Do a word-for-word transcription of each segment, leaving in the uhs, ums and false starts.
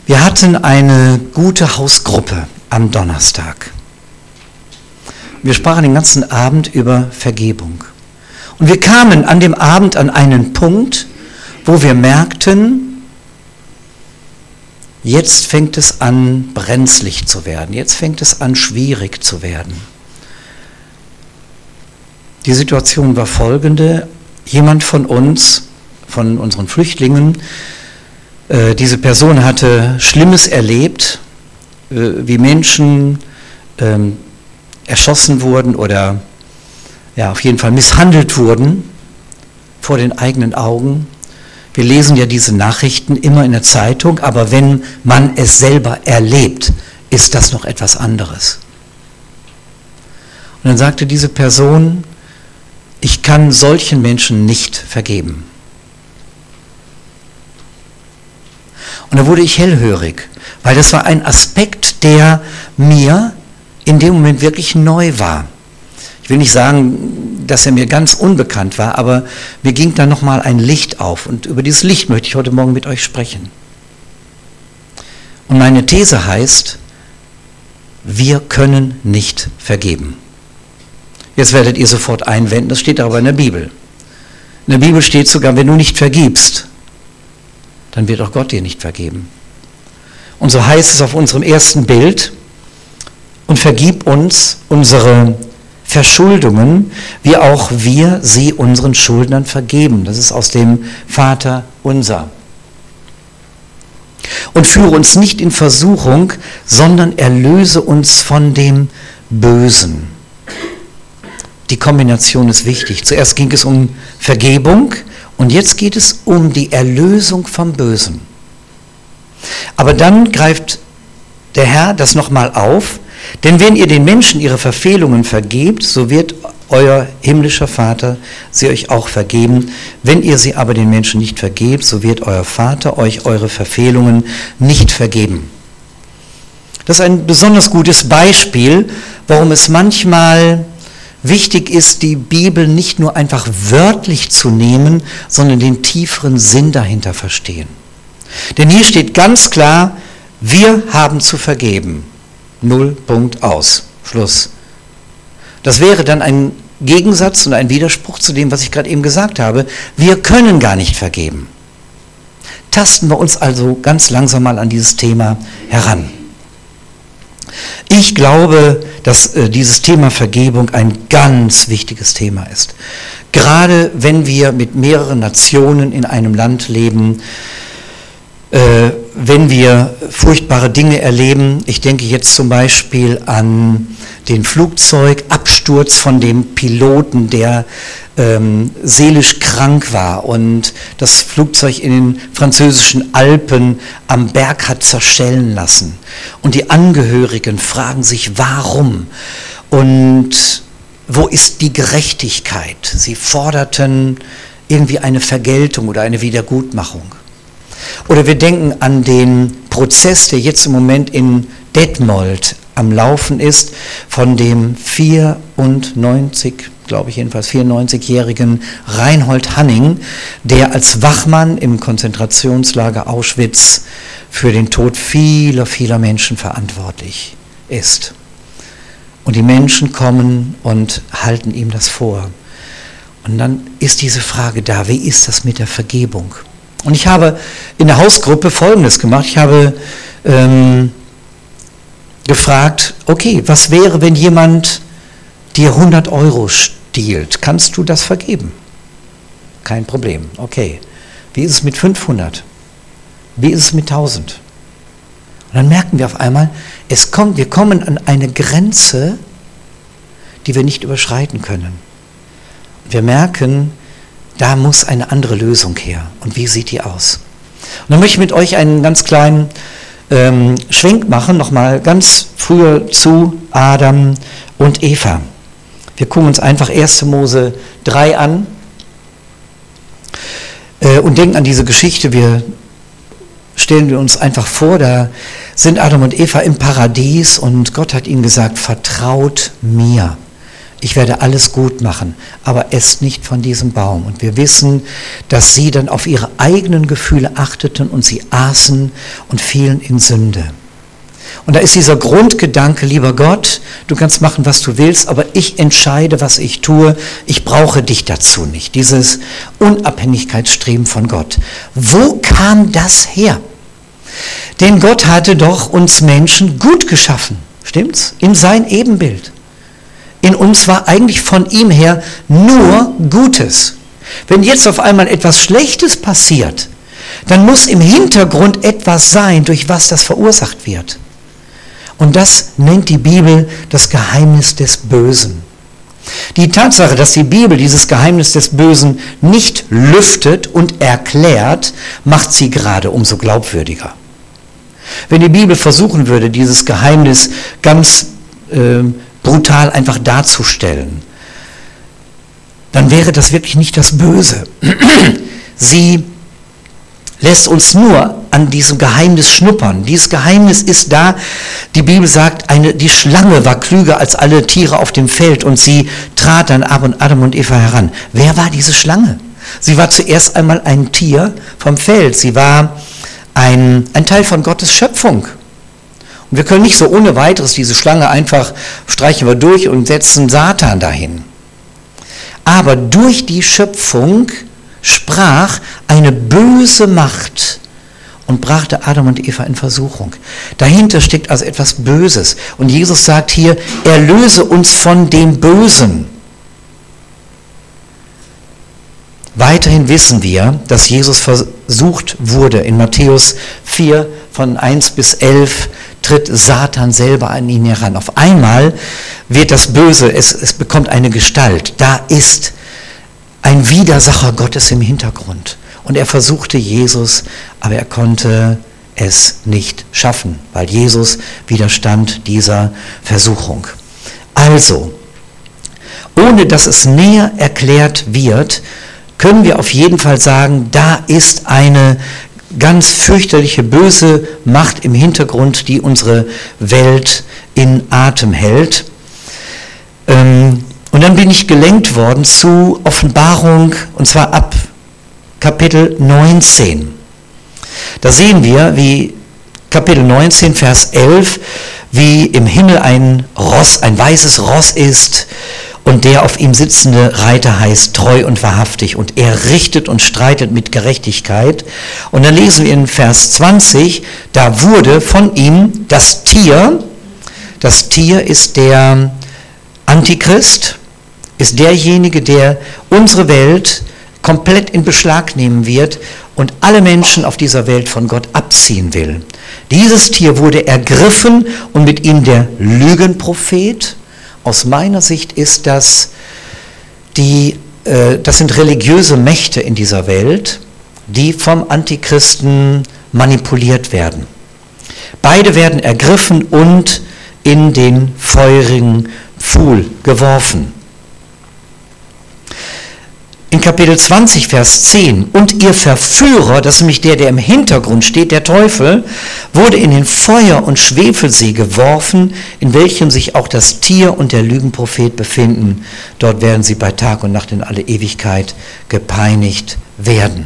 Wir hatten eine gute Hausgruppe am Donnerstag. Wir sprachen den ganzen Abend über Vergebung. Und wir kamen an dem Abend an einen Punkt, wo wir merkten, jetzt fängt es an, brenzlig zu werden. Jetzt fängt es an, schwierig zu werden. Die Situation war folgende. Jemand von uns, von unseren Flüchtlingen, äh, diese Person hatte Schlimmes erlebt, äh, wie Menschen äh, erschossen wurden oder ja, auf jeden Fall misshandelt wurden vor den eigenen Augen. Wir lesen ja diese Nachrichten immer in der Zeitung, aber wenn man es selber erlebt, ist das noch etwas anderes. Und dann sagte diese Person, ich kann solchen Menschen nicht vergeben. Und da wurde ich hellhörig, weil das war ein Aspekt, der mir in dem Moment wirklich neu war. Ich will nicht sagen, dass er mir ganz unbekannt war, aber mir ging da nochmal ein Licht auf. Und über dieses Licht möchte ich heute Morgen mit euch sprechen. Und meine These heißt, wir können nicht vergeben. Jetzt werdet ihr sofort einwenden, das steht aber in der Bibel. In der Bibel steht sogar, wenn du nicht vergibst, dann wird auch Gott dir nicht vergeben. Und so heißt es auf unserem ersten Bild, und vergib uns unsere Verschuldungen, wie auch wir sie unseren Schuldnern vergeben. Das ist aus dem Vater unser. Und führe uns nicht in Versuchung, sondern erlöse uns von dem Bösen. Die Kombination ist wichtig. Zuerst ging es um Vergebung und jetzt geht es um die Erlösung vom Bösen. Aber dann greift der Herr das nochmal auf, denn wenn ihr den Menschen ihre Verfehlungen vergebt, so wird euer himmlischer Vater sie euch auch vergeben. Wenn ihr sie aber den Menschen nicht vergebt, so wird euer Vater euch eure Verfehlungen nicht vergeben. Das ist ein besonders gutes Beispiel, warum es manchmal wichtig ist, die Bibel nicht nur einfach wörtlich zu nehmen, sondern den tieferen Sinn dahinter verstehen. Denn hier steht ganz klar, wir haben zu vergeben. Null, Punkt, aus. Schluss. Das wäre dann ein Gegensatz und ein Widerspruch zu dem, was ich gerade eben gesagt habe. Wir können gar nicht vergeben. Tasten wir uns also ganz langsam mal an dieses Thema heran. Ich glaube, dass äh, dieses Thema Vergebung ein ganz wichtiges Thema ist. Gerade wenn wir mit mehreren Nationen in einem Land leben, äh, wenn wir furchtbare Dinge erleben. Ich denke jetzt zum Beispiel an den Flugzeugabsturz von dem Piloten, der ähm, seelisch krank war und das Flugzeug in den französischen Alpen am Berg hat zerschellen lassen. Und die Angehörigen fragen sich, warum? Und wo ist die Gerechtigkeit? Sie forderten irgendwie eine Vergeltung oder eine Wiedergutmachung. Oder wir denken an den Prozess, der jetzt im Moment in Detmold am Laufen ist, von dem vierundneunzig, glaube ich jedenfalls, vierundneunzigjährigen Reinhold Hanning, der als Wachmann im Konzentrationslager Auschwitz für den Tod vieler, vieler Menschen verantwortlich ist. Und die Menschen kommen und halten ihm das vor. Und dann ist diese Frage da, wie ist das mit der Vergebung? Und ich habe in der Hausgruppe Folgendes gemacht. Ich habe ähm, gefragt, okay, was wäre, wenn jemand dir hundert Euro stiehlt? Kannst du das vergeben? Kein Problem, okay. Wie ist es mit fünfhundert? Wie ist es mit tausend? Und dann merken wir auf einmal, es kommt, wir kommen an eine Grenze, die wir nicht überschreiten können. Wir merken, da muss eine andere Lösung her. Und wie sieht die aus? Und dann möchte ich mit euch einen ganz kleinen ähm, Schwenk machen, nochmal ganz früher zu Adam und Eva. Wir gucken uns einfach erste Mose drei an äh, und denken an diese Geschichte. Wir stellen wir uns einfach vor, da sind Adam und Eva im Paradies und Gott hat ihnen gesagt, vertraut mir. ich werde alles gut machen, aber esst nicht von diesem Baum. Und wir wissen, dass sie dann auf ihre eigenen Gefühle achteten und sie aßen und fielen in Sünde. Und da ist dieser Grundgedanke, lieber Gott, du kannst machen, was du willst, aber ich entscheide, was ich tue. Ich brauche dich dazu nicht. Dieses Unabhängigkeitsstreben von Gott. Wo kam das her? Denn Gott hatte doch uns Menschen gut geschaffen. Stimmt's? In sein Ebenbild. In uns war eigentlich von ihm her nur Gutes. Wenn jetzt auf einmal etwas Schlechtes passiert, dann muss im Hintergrund etwas sein, durch was das verursacht wird. Und das nennt die Bibel das Geheimnis des Bösen. Die Tatsache, dass die Bibel dieses Geheimnis des Bösen nicht lüftet und erklärt, macht sie gerade umso glaubwürdiger. Wenn die Bibel versuchen würde, dieses Geheimnis ganz äh, brutal einfach darzustellen, dann wäre das wirklich nicht das Böse. Sie lässt uns nur an diesem Geheimnis schnuppern. Dieses Geheimnis ist da, die Bibel sagt, eine, die Schlange war klüger als alle Tiere auf dem Feld und sie trat dann ab und Adam und Eva heran. Wer war diese Schlange? Sie war zuerst einmal ein Tier vom Feld. Sie war ein, ein Teil von Gottes Schöpfung. Und wir können nicht so ohne weiteres diese Schlange einfach streichen wir durch und setzen Satan dahin. Aber durch die Schöpfung sprach eine böse Macht und brachte Adam und Eva in Versuchung. Dahinter steckt also etwas Böses. Und Jesus sagt hier, erlöse uns von dem Bösen. Weiterhin wissen wir, dass Jesus versucht wurde. In Matthäus vier von eins bis elf tritt Satan selber an ihn heran. Auf einmal wird das Böse, es, es bekommt eine Gestalt. Da ist ein Widersacher Gottes im Hintergrund. Und er versuchte Jesus, aber er konnte es nicht schaffen, weil Jesus widerstand dieser Versuchung. Also, ohne dass es näher erklärt wird, können wir auf jeden Fall sagen, da ist eine ganz fürchterliche, böse Macht im Hintergrund, die unsere Welt in Atem hält. Ähm, Und dann bin ich gelenkt worden zu Offenbarung, und zwar ab Kapitel neunzehn. Da sehen wir, wie Kapitel neunzehn, Vers elf, wie im Himmel ein Ross, ein weißes Ross ist und der auf ihm sitzende Reiter heißt treu und wahrhaftig und er richtet und streitet mit Gerechtigkeit. Und dann lesen wir in Vers zwanzig, da wurde von ihm das Tier, das Tier ist der Antichrist, ist derjenige, der unsere Welt komplett in Beschlag nehmen wird und alle Menschen auf dieser Welt von Gott abziehen will. Dieses Tier wurde ergriffen und mit ihm der Lügenprophet. Aus meiner Sicht ist das, die, äh, das sind religiöse Mächte in dieser Welt, die vom Antichristen manipuliert werden. Beide werden ergriffen und in den feurigen Pfuhl geworfen. In Kapitel zwanzig, Vers zehn, und ihr Verführer, das ist nämlich der, der im Hintergrund steht, der Teufel, wurde in den Feuer- und Schwefelsee geworfen, in welchem sich auch das Tier und der Lügenprophet befinden. Dort werden sie bei Tag und Nacht in alle Ewigkeit gepeinigt werden.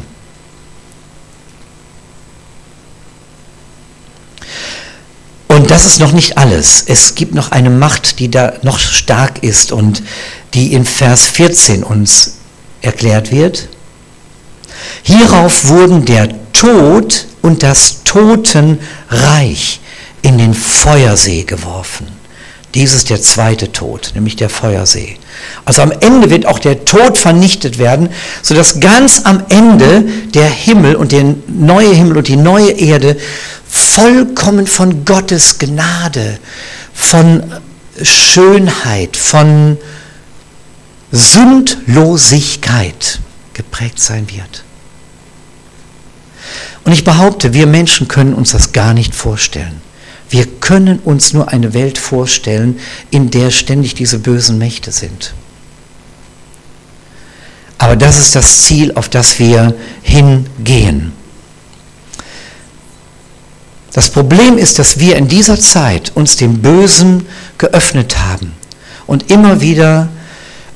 Und das ist noch nicht alles. Es gibt noch eine Macht, die da noch stark ist und die in Vers vierzehn uns erklärt wird. Hierauf wurden der Tod und das Totenreich in den Feuersee geworfen. Dies ist der zweite Tod, nämlich der Feuersee. Also am Ende wird auch der Tod vernichtet werden, sodass ganz am Ende der Himmel und der neue Himmel und die neue Erde vollkommen von Gottes Gnade, von Schönheit, von Sündlosigkeit geprägt sein wird. Und ich behaupte, wir Menschen können uns das gar nicht vorstellen. Wir können uns nur eine Welt vorstellen, in der ständig diese bösen Mächte sind. Aber das ist das Ziel, auf das wir hingehen. Das Problem ist, dass wir in dieser Zeit uns dem Bösen geöffnet haben und immer wieder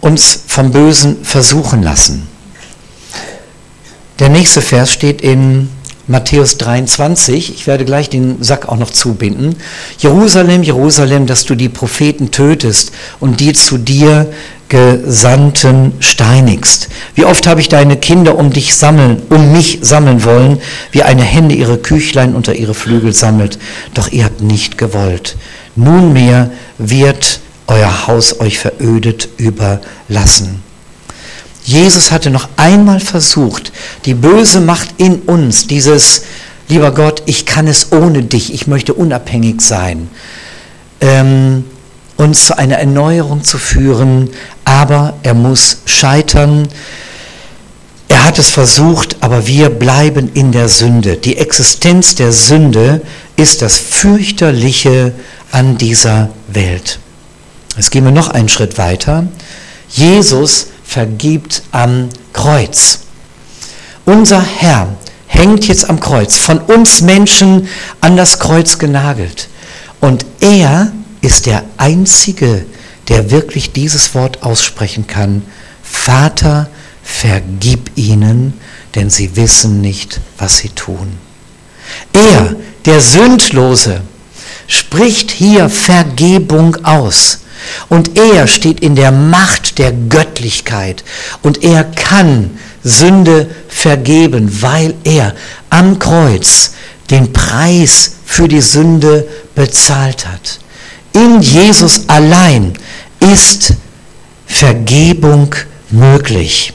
uns vom Bösen versuchen lassen. Der nächste Vers steht in Matthäus dreiundzwanzig, ich werde gleich den Sack auch noch zubinden. Jerusalem, Jerusalem, dass du die Propheten tötest und die zu dir Gesandten steinigst. Wie oft habe ich deine Kinder um dich sammeln, um mich sammeln wollen, wie eine Henne ihre Küchlein unter ihre Flügel sammelt, doch ihr habt nicht gewollt. Nunmehr wird euer Haus euch verödet überlassen. Jesus hatte noch einmal versucht, die böse Macht in uns, dieses, lieber Gott, ich kann es ohne dich, ich möchte unabhängig sein, ähm, uns zu einer Erneuerung zu führen, aber er muss scheitern. Er hat es versucht, aber wir bleiben in der Sünde. Die Existenz der Sünde ist das Fürchterliche an dieser Welt. Jetzt gehen wir noch einen Schritt weiter. Jesus vergibt am Kreuz. Unser Herr hängt jetzt am Kreuz, von uns Menschen an das Kreuz genagelt. Und er ist der Einzige, der wirklich dieses Wort aussprechen kann: Vater, vergib ihnen, denn sie wissen nicht, was sie tun. Er, der Sündlose, spricht hier Vergebung aus. Und er steht in der Macht der Göttlichkeit und er kann Sünde vergeben, weil er am Kreuz den Preis für die Sünde bezahlt hat. In Jesus allein ist Vergebung möglich.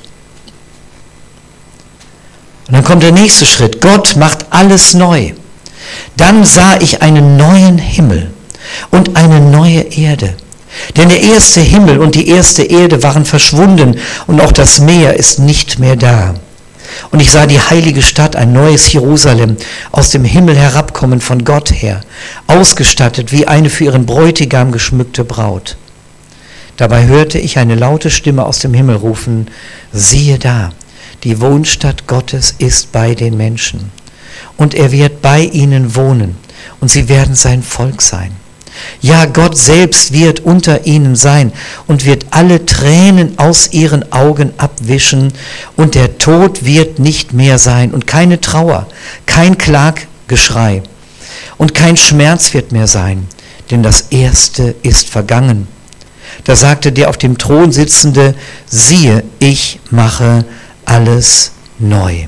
Und dann kommt der nächste Schritt. Gott macht alles neu. Dann sah ich einen neuen Himmel und eine neue Erde. Denn der erste Himmel und die erste Erde waren verschwunden und auch das Meer ist nicht mehr da. Und ich sah die heilige Stadt, ein neues Jerusalem, aus dem Himmel herabkommen von Gott her, ausgestattet wie eine für ihren Bräutigam geschmückte Braut. Dabei hörte ich eine laute Stimme aus dem Himmel rufen: Siehe da, die Wohnstatt Gottes ist bei den Menschen. Und er wird bei ihnen wohnen und sie werden sein Volk sein. Ja, Gott selbst wird unter ihnen sein und wird alle Tränen aus ihren Augen abwischen und der Tod wird nicht mehr sein und keine Trauer, kein Klaggeschrei und kein Schmerz wird mehr sein, denn das Erste ist vergangen. Da sagte der auf dem Thron sitzende: Siehe, ich mache alles neu.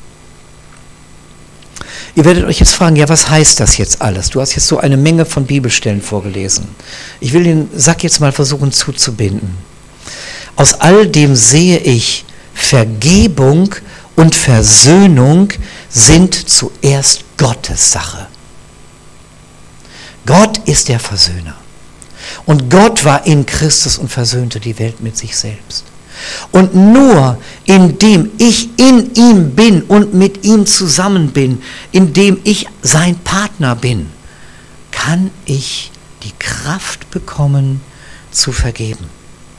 Ihr werdet euch jetzt fragen, ja, was heißt das jetzt alles? Du hast jetzt so eine Menge von Bibelstellen vorgelesen. Ich will den Sack jetzt mal versuchen zuzubinden. Aus all dem sehe ich, Vergebung und Versöhnung sind zuerst Gottes Sache. Gott ist der Versöhner. Und Gott war in Christus und versöhnte die Welt mit sich selbst. Und nur indem ich in ihm bin und mit ihm zusammen bin, indem ich sein Partner bin, kann ich die Kraft bekommen, zu vergeben.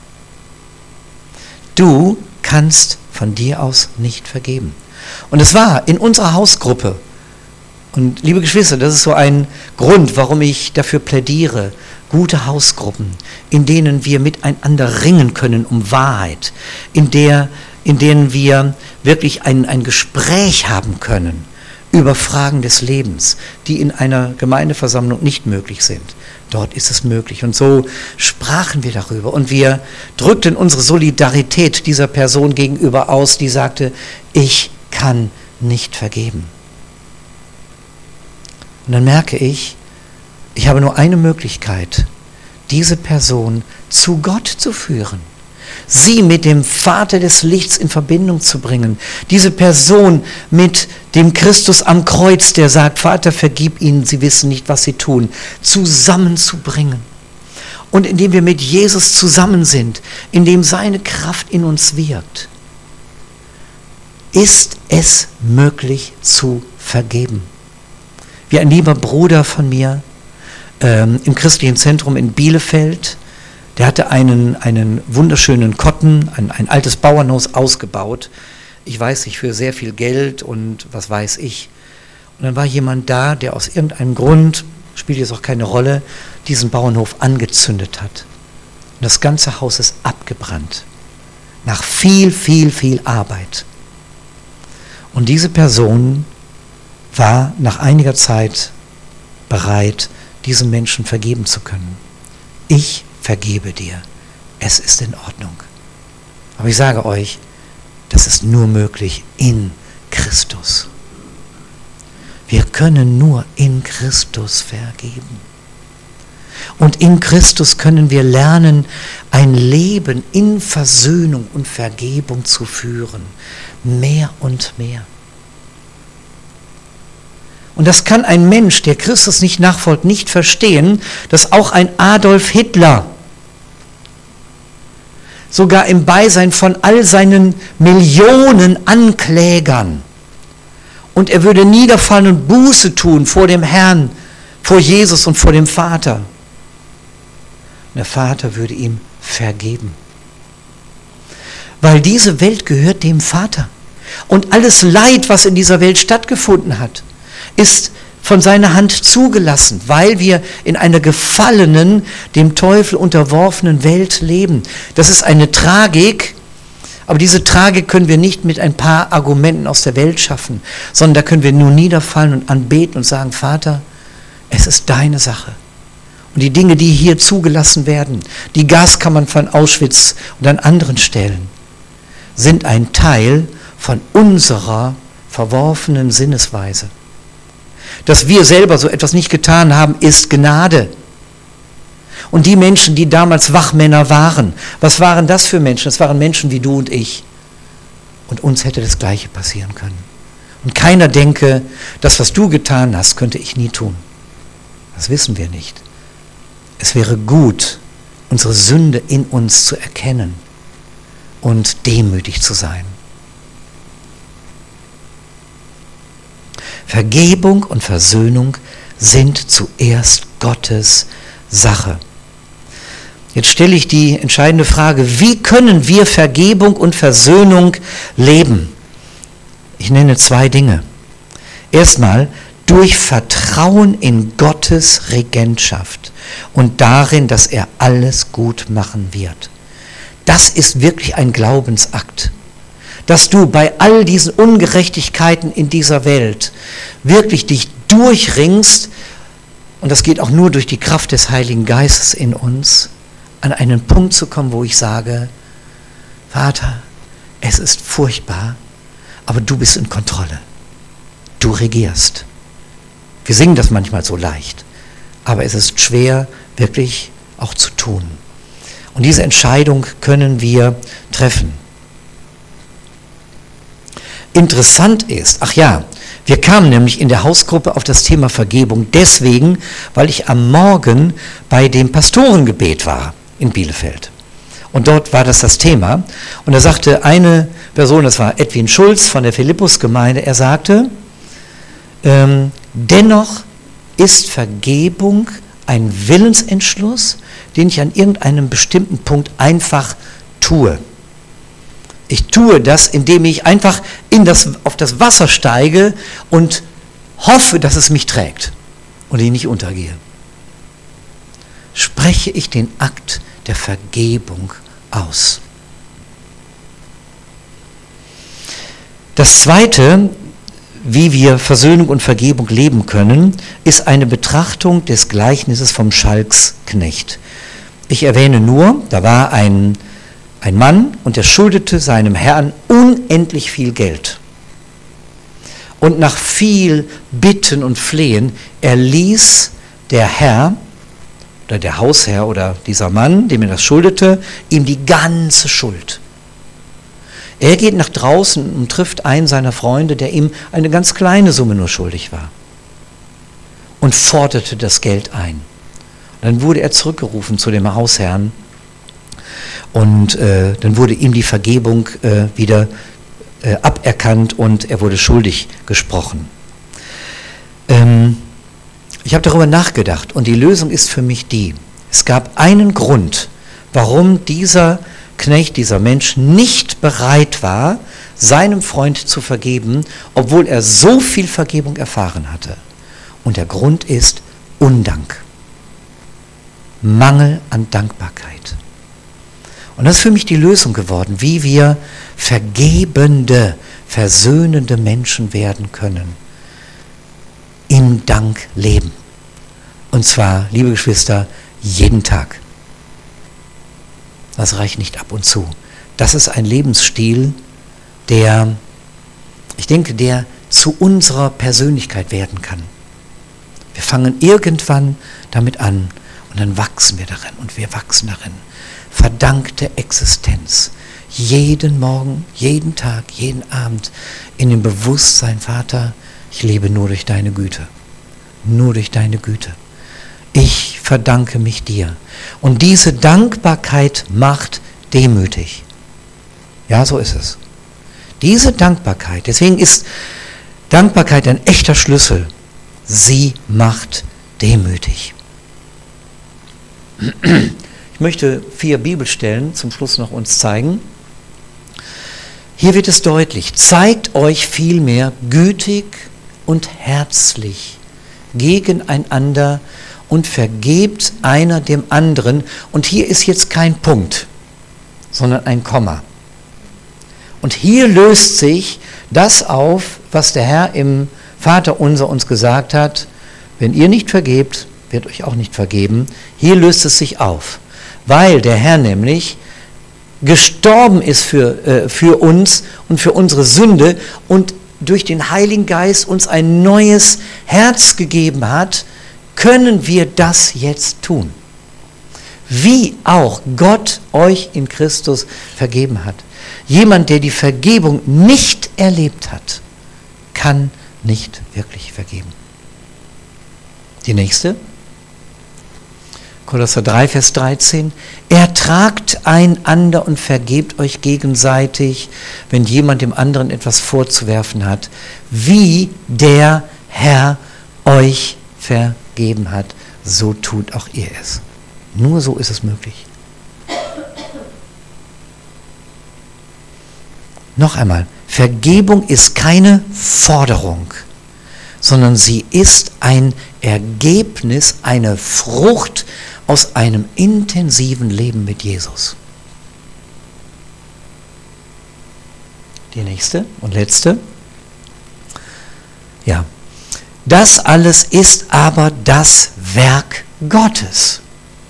Du kannst von dir aus nicht vergeben. Und es war in unserer Hausgruppe, und liebe Geschwister, das ist so ein Grund, warum ich dafür plädiere, gute Hausgruppen, in denen wir miteinander ringen können um Wahrheit, in, der, in denen wir wirklich ein, ein Gespräch haben können über Fragen des Lebens, die in einer Gemeindeversammlung nicht möglich sind. Dort ist es möglich. Und so sprachen wir darüber und wir drückten unsere Solidarität dieser Person gegenüber aus, die sagte: Ich kann nicht vergeben. Und dann merke ich, ich habe nur eine Möglichkeit, diese Person zu Gott zu führen, sie mit dem Vater des Lichts in Verbindung zu bringen, diese Person mit dem Christus am Kreuz, der sagt: Vater, vergib ihnen, sie wissen nicht, was sie tun, zusammenzubringen. Und indem wir mit Jesus zusammen sind, indem seine Kraft in uns wirkt, ist es möglich zu vergeben. Wie ein lieber Bruder von mir ähm, im christlichen Zentrum in Bielefeld, der hatte einen, einen wunderschönen Kotten, ein, ein altes Bauernhaus ausgebaut. Ich weiß nicht, für sehr viel Geld und was weiß ich. Und dann war jemand da, der aus irgendeinem Grund, spielt jetzt auch keine Rolle, diesen Bauernhof angezündet hat. Und das ganze Haus ist abgebrannt. Nach viel, viel, viel Arbeit. Und diese Person war nach einiger Zeit bereit, diesem Menschen vergeben zu können. Ich vergebe dir. Es ist in Ordnung. Aber ich sage euch, das ist nur möglich in Christus. Wir können nur in Christus vergeben. Und in Christus können wir lernen, ein Leben in Versöhnung und Vergebung zu führen. Mehr und mehr. Und das kann ein Mensch, der Christus nicht nachfolgt, nicht verstehen, dass auch ein Adolf Hitler sogar im Beisein von all seinen Millionen Anklägern, und er würde niederfallen und Buße tun vor dem Herrn, vor Jesus und vor dem Vater. Und der Vater würde ihm vergeben. Weil diese Welt gehört dem Vater. Und alles Leid, was in dieser Welt stattgefunden hat, ist von seiner Hand zugelassen, weil wir in einer gefallenen, dem Teufel unterworfenen Welt leben. Das ist eine Tragik, aber diese Tragik können wir nicht mit ein paar Argumenten aus der Welt schaffen, sondern da können wir nur niederfallen und anbeten und sagen, Vater, es ist deine Sache. Und die Dinge, die hier zugelassen werden, die Gaskammern von Auschwitz und an anderen Stellen, sind ein Teil von unserer verworfenen Sinnesweise. Dass wir selber so etwas nicht getan haben, ist Gnade. Und die Menschen, die damals Wachmänner waren, was waren das für Menschen? Das waren Menschen wie du und ich. Und uns hätte das Gleiche passieren können. Und keiner denke, das, was du getan hast, könnte ich nie tun. Das wissen wir nicht. Es wäre gut, unsere Sünde in uns zu erkennen und demütig zu sein. Vergebung und Versöhnung sind zuerst Gottes Sache. Jetzt stelle ich die entscheidende Frage, wie können wir Vergebung und Versöhnung leben? Ich nenne zwei Dinge. Erstmal durch Vertrauen in Gottes Regentschaft und darin, dass er alles gut machen wird. Das ist wirklich ein Glaubensakt. Dass du bei all diesen Ungerechtigkeiten in dieser Welt wirklich dich durchringst, und das geht auch nur durch die Kraft des Heiligen Geistes in uns, an einen Punkt zu kommen, wo ich sage, Vater, es ist furchtbar, aber du bist in Kontrolle. Du regierst. Wir singen das manchmal so leicht, aber es ist schwer, wirklich auch zu tun. Und diese Entscheidung können wir treffen. Interessant ist, ach ja, wir kamen nämlich in der Hausgruppe auf das Thema Vergebung deswegen, weil ich am Morgen bei dem Pastorengebet war in Bielefeld. Und dort war das das Thema. Und da sagte eine Person, das war Edwin Schulz von der Philippus-Gemeinde, er sagte, ähm, dennoch ist Vergebung ein Willensentschluss, den ich an irgendeinem bestimmten Punkt einfach tue. Ich tue das, indem ich einfach in das, auf das Wasser steige und hoffe, dass es mich trägt und ich nicht untergehe. Spreche ich den Akt der Vergebung aus. Das Zweite, wie wir Versöhnung und Vergebung leben können, ist eine Betrachtung des Gleichnisses vom Schalksknecht. Ich erwähne nur, da war ein Ein Mann, und er schuldete seinem Herrn unendlich viel Geld. Und nach viel Bitten und Flehen erließ der Herr, oder der Hausherr oder dieser Mann, dem er das schuldete, ihm die ganze Schuld. Er geht nach draußen und trifft einen seiner Freunde, der ihm eine ganz kleine Summe nur schuldig war. Und forderte das Geld ein. Dann wurde er zurückgerufen zu dem Hausherrn. Und äh, dann wurde ihm die Vergebung äh, wieder äh, aberkannt und er wurde schuldig gesprochen. Ähm, ich habe darüber nachgedacht und die Lösung ist für mich die, es gab einen Grund, warum dieser Knecht, dieser Mensch nicht bereit war, seinem Freund zu vergeben, obwohl er so viel Vergebung erfahren hatte. Und der Grund ist Undank. Mangel an Dankbarkeit. Und das ist für mich die Lösung geworden, wie wir vergebende, versöhnende Menschen werden können. Im Dank leben. Und zwar, liebe Geschwister, jeden Tag. Das reicht nicht ab und zu. Das ist ein Lebensstil, der, ich denke, der zu unserer Persönlichkeit werden kann. Wir fangen irgendwann damit an und dann wachsen wir darin und wir wachsen darin. Verdankte Existenz. Jeden Morgen, jeden Tag, jeden Abend in dem Bewusstsein, Vater, ich lebe nur durch deine Güte. Nur durch deine Güte. Ich verdanke mich dir. Und diese Dankbarkeit macht demütig. Ja, so ist es. Diese Dankbarkeit, deswegen ist Dankbarkeit ein echter Schlüssel. Sie macht demütig. Ich möchte vier Bibelstellen zum Schluss noch uns zeigen. Hier wird es deutlich. Zeigt euch vielmehr gütig und herzlich gegeneinander und vergebt einer dem anderen. Und hier ist jetzt kein Punkt, sondern ein Komma. Und hier löst sich das auf, was der Herr im Vaterunser uns gesagt hat. Wenn ihr nicht vergebt, wird euch auch nicht vergeben. Hier löst es sich auf, weil der Herr nämlich gestorben ist für, äh, für uns und für unsere Sünde und durch den Heiligen Geist uns ein neues Herz gegeben hat, können wir das jetzt tun. Wie auch Gott euch in Christus vergeben hat. Jemand, der die Vergebung nicht erlebt hat, kann nicht wirklich vergeben. Die nächste. Kolosser drei, Vers dreizehn. Ertragt einander und vergebt euch gegenseitig, wenn jemand dem anderen etwas vorzuwerfen hat, wie der Herr euch vergeben hat, so tut auch ihr es. Nur so ist es möglich. Noch einmal, Vergebung ist keine Forderung, sondern sie ist ein Ergebnis, eine Frucht aus einem intensiven Leben mit Jesus. Die nächste und letzte. Ja. Das alles ist aber das Werk Gottes,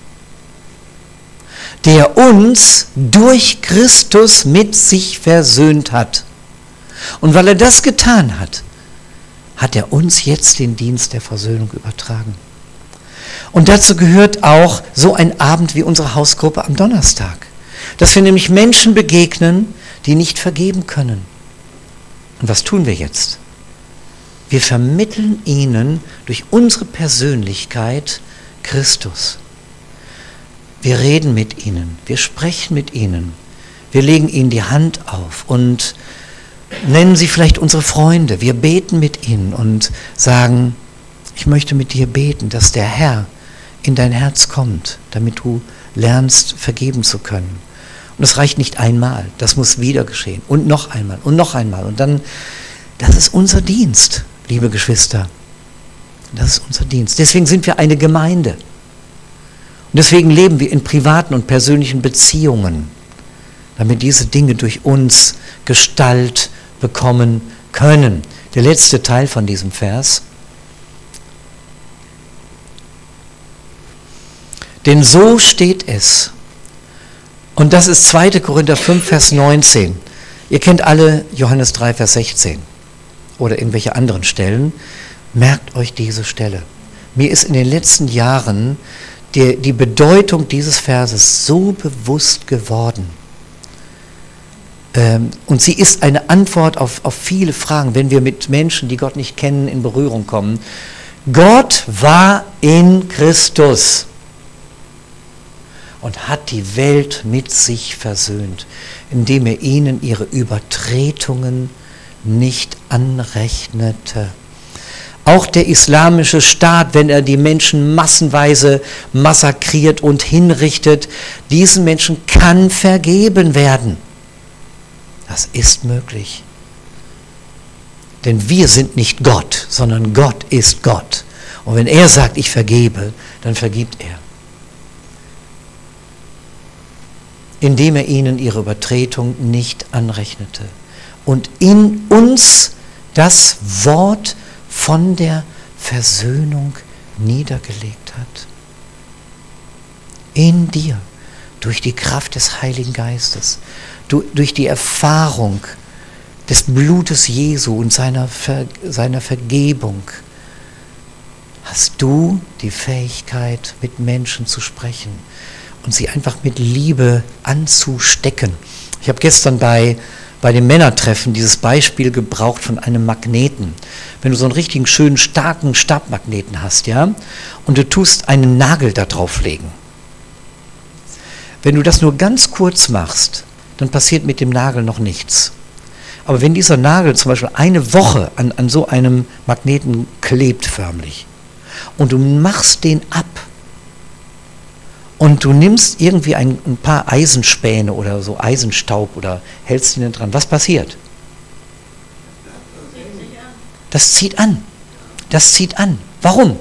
der uns durch Christus mit sich versöhnt hat. Und weil er das getan hat, hat er uns jetzt den Dienst der Versöhnung übertragen. Und dazu gehört auch so ein Abend wie unsere Hausgruppe am Donnerstag. Dass wir nämlich Menschen begegnen, die nicht vergeben können. Und was tun wir jetzt? Wir vermitteln ihnen durch unsere Persönlichkeit Christus. Wir reden mit ihnen, wir sprechen mit ihnen, wir legen ihnen die Hand auf und nennen sie vielleicht unsere Freunde. Wir beten mit ihnen und sagen, ich möchte mit dir beten, dass der Herr in dein Herz kommt, damit du lernst, vergeben zu können. Und das reicht nicht einmal, das muss wieder geschehen und noch einmal und noch einmal. Und dann, das ist unser Dienst, liebe Geschwister. Das ist unser Dienst. Deswegen sind wir eine Gemeinde. Und deswegen leben wir in privaten und persönlichen Beziehungen, damit diese Dinge durch uns Gestalt bekommen können. Der letzte Teil von diesem Vers. Denn so steht es. Und das ist zweiter Korinther fünf, Vers neunzehn. Ihr kennt alle Johannes drei, Vers sechzehn. Oder irgendwelche anderen Stellen. Merkt euch diese Stelle. Mir ist in den letzten Jahren die, die Bedeutung dieses Verses so bewusst geworden. Ähm, und sie ist eine Antwort auf, auf viele Fragen, wenn wir mit Menschen, die Gott nicht kennen, in Berührung kommen. Gott war in Christus und hat die Welt mit sich versöhnt, indem er ihnen ihre Übertretungen nicht anrechnete. Auch der islamische Staat, wenn er die Menschen massenweise massakriert und hinrichtet, diesen Menschen kann vergeben werden. Das ist möglich. Denn wir sind nicht Gott, sondern Gott ist Gott. Und wenn er sagt, ich vergebe, dann vergibt er. indem er ihnen ihre Übertretung nicht anrechnete und in uns das Wort von der Versöhnung niedergelegt hat. In dir, durch die Kraft des Heiligen Geistes, durch die Erfahrung des Blutes Jesu und seiner, Ver, seiner Vergebung, hast du die Fähigkeit, mit Menschen zu sprechen und sie einfach mit Liebe anzustecken. Ich habe gestern bei, bei dem Männertreffen dieses Beispiel gebraucht von einem Magneten. Wenn du so einen richtigen schönen, starken Stabmagneten hast, ja, und du tust einen Nagel da drauflegen. Wenn du das nur ganz kurz machst, dann passiert mit dem Nagel noch nichts. Aber wenn dieser Nagel zum Beispiel eine Woche an, an so einem Magneten klebt förmlich und du machst den ab und du nimmst irgendwie ein, ein paar Eisenspäne oder so Eisenstaub oder hältst ihn dran, was passiert? Das zieht an. Das zieht an. Warum?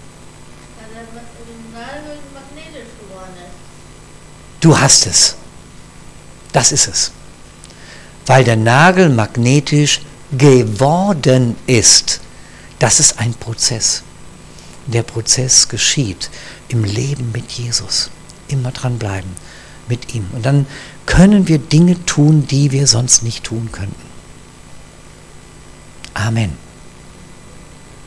Du hast es. Das ist es. Weil der Nagel magnetisch geworden ist. Das ist ein Prozess. Der Prozess geschieht im Leben mit Jesus. Immer dranbleiben mit ihm. Und dann können wir Dinge tun, die wir sonst nicht tun könnten. Amen.